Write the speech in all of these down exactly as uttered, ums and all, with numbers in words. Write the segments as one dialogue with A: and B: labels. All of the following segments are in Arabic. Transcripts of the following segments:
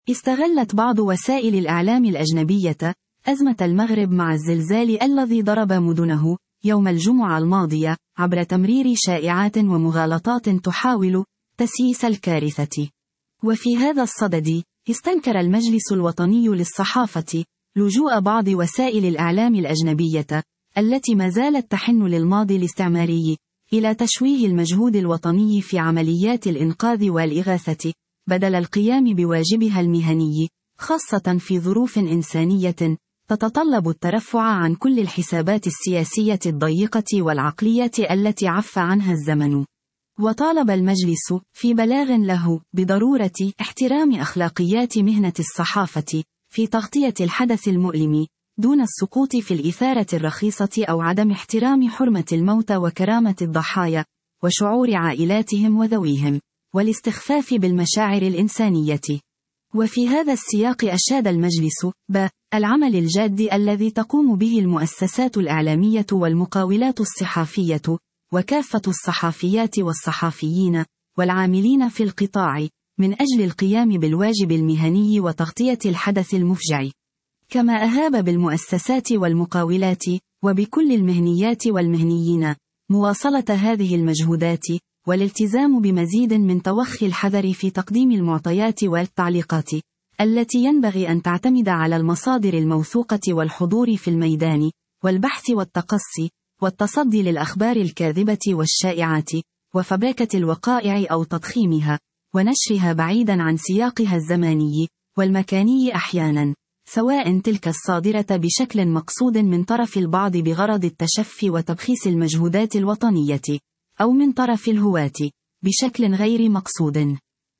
A: استغلت بعض وسائل الإعلام الأجنبية أزمة المغرب مع الزلزال الذي ضرب مدنه يوم الجمعة الماضية عبر تمرير شائعات ومغالطات تحاول تسييس الكارثة. وفي هذا الصدد، استنكر المجلس الوطني للصحافة لجوء بعض وسائل الإعلام الأجنبية التي ما زالت تحن للماضي الاستعماري إلى تشويه المجهود الوطني في عمليات الإنقاذ والإغاثة بدل القيام بواجبها المهني، خاصة في ظروف إنسانية تتطلب الترفع عن كل الحسابات السياسية الضيقة والعقلية التي عف عنها الزمن. وطالب المجلس في بلاغ له بضرورة احترام أخلاقيات مهنة الصحافة في تغطية الحدث المؤلم دون السقوط في الإثارة الرخيصة أو عدم احترام حرمة الموتى وكرامة الضحايا وشعور عائلاتهم وذويهم، والاستخفاف بالمشاعر الإنسانية. وفي هذا السياق أشاد المجلس ب العمل الجاد الذي تقوم به المؤسسات الإعلامية والمقاولات الصحافية وكافة الصحافيات والصحافيين والعاملين في القطاع من أجل القيام بالواجب المهني وتغطية الحدث المفجع. كما أهاب بالمؤسسات والمقاولات وبكل المهنيات والمهنيين مواصلة هذه المجهودات والالتزام بمزيد من توخي الحذر في تقديم المعطيات والتعليقات التي ينبغي أن تعتمد على المصادر الموثوقة والحضور في الميدان والبحث والتقصي والتصدي للأخبار الكاذبة والشائعات وفبركة الوقائع أو تضخيمها ونشرها بعيدا عن سياقها الزماني والمكاني أحيانا، سواء تلك الصادرة بشكل مقصود من طرف البعض بغرض التشفي وتبخيس المجهودات الوطنية، أو من طرف الهواة بشكل غير مقصود.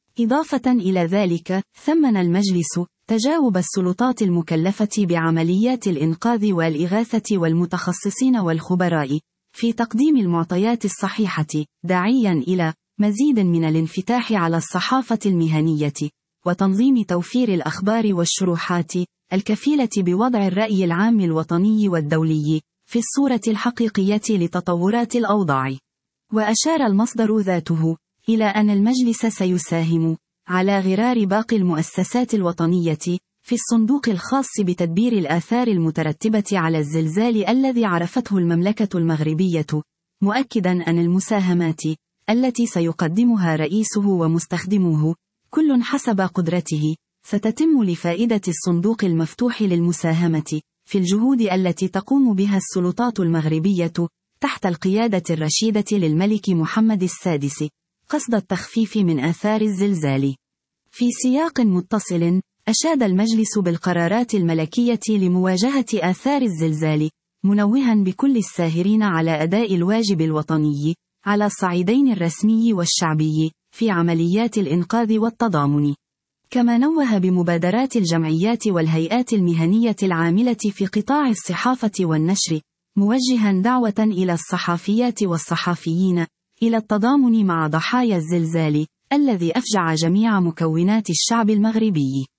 A: إضافة إلى ذلك، ثمن المجلس تجاوب السلطات المكلفة بعمليات الإنقاذ والإغاثة والمتخصصين والخبراء في تقديم المعطيات الصحيحة، داعيا إلى مزيد من الانفتاح على الصحافة المهنية وتنظيم توفير الأخبار والشروحات الكفيلة بوضع الرأي العام الوطني والدولي في الصورة الحقيقية لتطورات الأوضاع. وأشار المصدر ذاته إلى أن المجلس سيساهم على غرار باقي المؤسسات الوطنية في الصندوق الخاص بتدبير الآثار المترتبة على الزلزال الذي عرفته المملكة المغربية، مؤكدا أن المساهمات التي سيقدمها رئيسه ومستخدموه كل حسب قدرته ستتم لفائدة الصندوق المفتوح للمساهمة في الجهود التي تقوم بها السلطات المغربية تحت القيادة الرشيدة للملك محمد السادس قصد التخفيف من آثار الزلزال. في سياق متصل، أشاد المجلس بالقرارات الملكية لمواجهة آثار الزلزال، منوها بكل الساهرين على أداء الواجب الوطني على الصعيدين الرسمي والشعبي في عمليات الإنقاذ والتضامن. كما نوه بمبادرات الجمعيات والهيئات المهنية العاملة في قطاع الصحافة والنشر، موجها دعوة إلى الصحافيات والصحافيين إلى التضامن مع ضحايا الزلزال الذي أفجع جميع مكونات الشعب المغربي.